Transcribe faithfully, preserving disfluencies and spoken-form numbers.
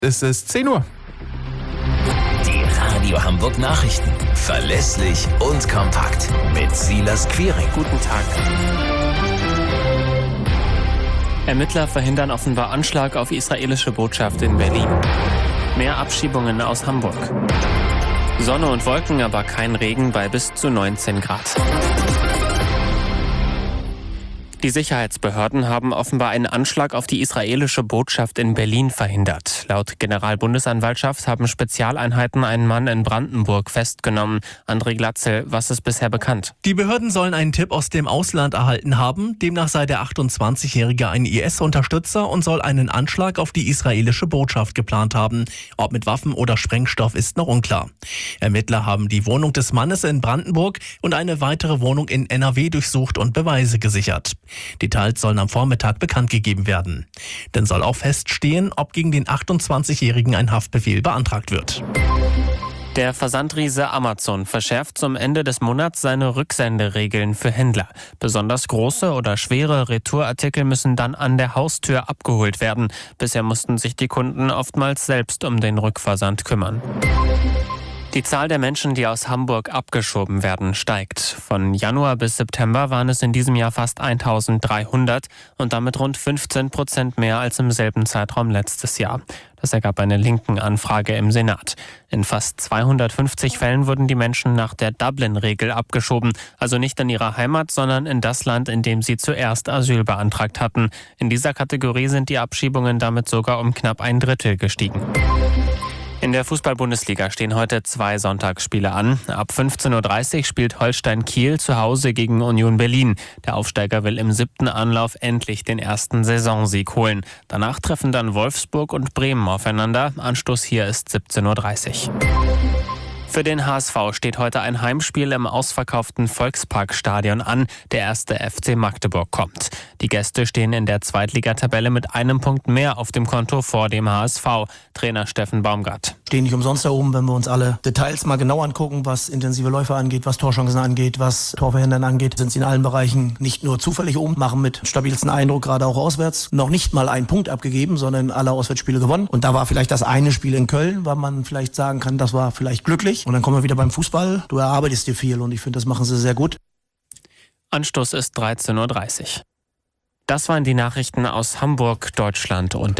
Es ist zehn Uhr. Die Radio Hamburg Nachrichten. Verlässlich und kompakt. Mit Silas Quiring. Guten Tag. Ermittler verhindern offenbar Anschlag auf israelische Botschaft in Berlin. Mehr Abschiebungen aus Hamburg. Sonne und Wolken, aber kein Regen bei bis zu neunzehn Grad. Die Sicherheitsbehörden haben offenbar einen Anschlag auf die israelische Botschaft in Berlin verhindert. Laut Generalbundesanwaltschaft haben Spezialeinheiten einen Mann in Brandenburg festgenommen. André Glatzel, was ist bisher bekannt? Die Behörden sollen einen Tipp aus dem Ausland erhalten haben. Demnach sei der achtundzwanzigjährige ein I S-Unterstützer und soll einen Anschlag auf die israelische Botschaft geplant haben. Ob mit Waffen oder Sprengstoff ist noch unklar. Ermittler haben die Wohnung des Mannes in Brandenburg und eine weitere Wohnung in N R W durchsucht und Beweise gesichert. Details sollen am Vormittag bekannt gegeben werden. Dann soll auch feststehen, ob gegen den achtundzwanzigjährigen ein Haftbefehl beantragt wird. Der Versandriese Amazon verschärft zum Ende des Monats seine Rücksenderegeln für Händler. Besonders große oder schwere Retourartikel müssen dann an der Haustür abgeholt werden. Bisher mussten sich die Kunden oftmals selbst um den Rückversand kümmern. Die Zahl der Menschen, die aus Hamburg abgeschoben werden, steigt. Von Januar bis September waren es in diesem Jahr fast eintausenddreihundert und damit rund fünfzehn Prozent mehr als im selben Zeitraum letztes Jahr. Das ergab eine Linken-Anfrage im Senat. In fast zweihundertfünfzig Fällen wurden die Menschen nach der Dublin-Regel abgeschoben, also nicht in ihre Heimat, sondern in das Land, in dem sie zuerst Asyl beantragt hatten. In dieser Kategorie sind die Abschiebungen damit sogar um knapp ein Drittel gestiegen. In der Fußball-Bundesliga stehen heute zwei Sonntagsspiele an. Ab fünfzehn Uhr dreißig spielt Holstein Kiel zu Hause gegen Union Berlin. Der Aufsteiger will im siebten Anlauf endlich den ersten Saisonsieg holen. Danach treffen dann Wolfsburg und Bremen aufeinander. Anstoß hier ist siebzehn Uhr dreißig. Für den H S V steht heute ein Heimspiel im ausverkauften Volksparkstadion an. Der erste F C Magdeburg kommt. Die Gäste stehen in der Zweitligatabelle mit einem Punkt mehr auf dem Konto vor dem H S V. Trainer Steffen Baumgart. Stehen nicht umsonst da oben, wenn wir uns alle Details mal genau angucken, was intensive Läufe angeht, was Torchancen angeht, was Torverhindern angeht, sind sie in allen Bereichen nicht nur zufällig oben, machen mit stabilsten Eindruck, gerade auch auswärts. Noch nicht mal einen Punkt abgegeben, sondern alle Auswärtsspiele gewonnen. Und da war vielleicht das eine Spiel in Köln, weil man vielleicht sagen kann, das war vielleicht glücklich. Und dann kommen wir wieder beim Fußball. Du erarbeitest dir viel und ich finde, das machen sie sehr gut. Anstoß ist dreizehn Uhr dreißig. Das waren die Nachrichten aus Hamburg, Deutschland und